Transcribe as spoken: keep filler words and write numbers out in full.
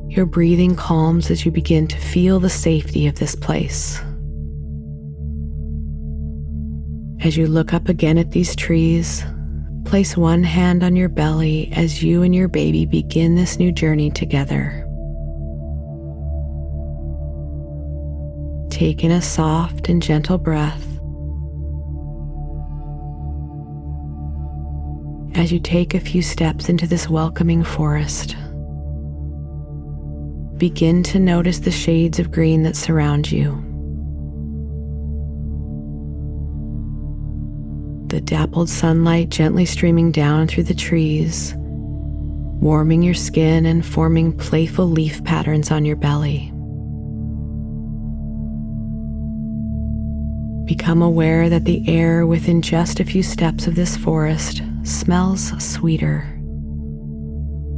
Your breathing calms as you begin to feel the safety of this place. As you look up again at these trees, place one hand on your belly as you and your baby begin this new journey together. Take in a soft and gentle breath. As you take a few steps into this welcoming forest, begin to notice the shades of green that surround you. The dappled sunlight gently streaming down through the trees, warming your skin and forming playful leaf patterns on your belly. Become aware that the air within just a few steps of this forest smells sweeter.